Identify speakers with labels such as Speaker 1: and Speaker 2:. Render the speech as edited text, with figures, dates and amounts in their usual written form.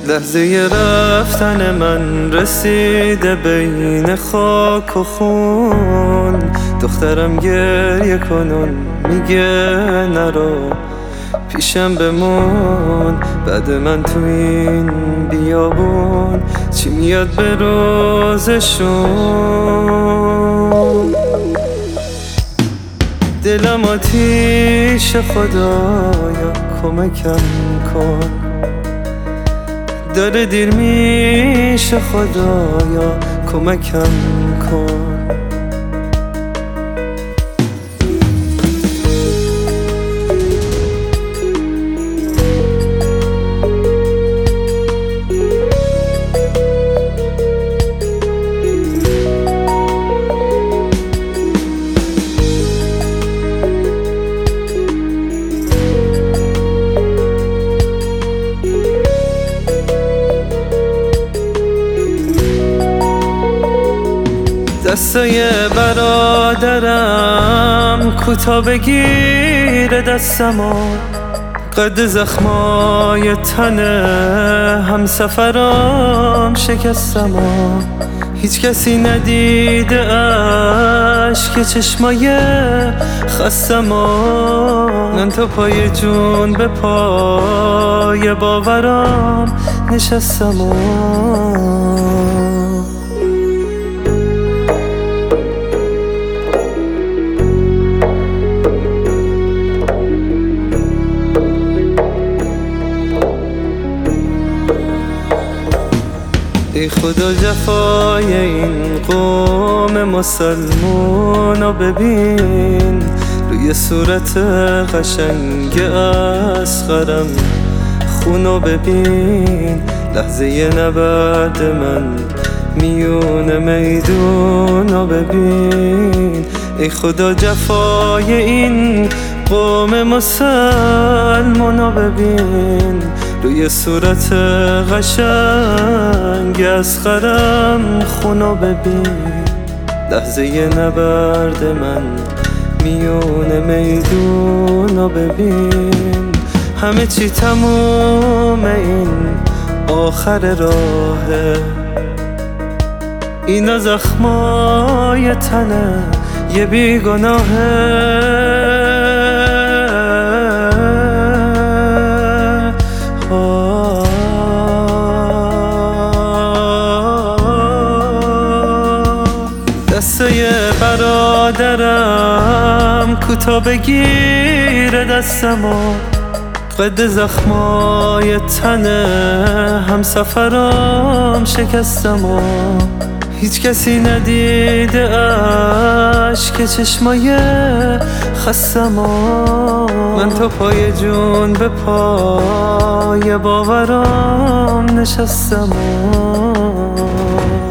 Speaker 1: لحظه رفتن من رسیده بین خاک و خون. دخترم گریه کنون میگه نرو پیشم بمون. بعد من تو این بیابون چی میاد به روزشون؟ دلم آتیش خدایا کمکم کن. داره دیر میشه خدایا کمکم کن. دستای برادرم کوتا بگیره دستمو. قد زخمای تنه همسفرام شکستمو. هیچ کسی ندیده اشک چشمای خستمو. من تا پای جون به پای باورام نشستمو. ای خدا جفای این قوم مسلمونو ببین. روی صورت قشنگ اصغرم خونو ببین. لحظه نبرد من میون میدونو ببین. ای خدا جفای این قوم مسلمونو ببین. روی صورت قشنگ اصغرم خونو ببین. لحظه نبرد من میون میدونو ببین. همه چی تموم این آخر راهه. اینا زخمای تنه یه بیگناهه. دستای برادرم کوتا بگیره دستمو. قد زخمای تنه همسفرام شکستمو. هیچ کسی ندیده اشک چشمای خستمو. من تا پای جون به پای باورام نشستمو.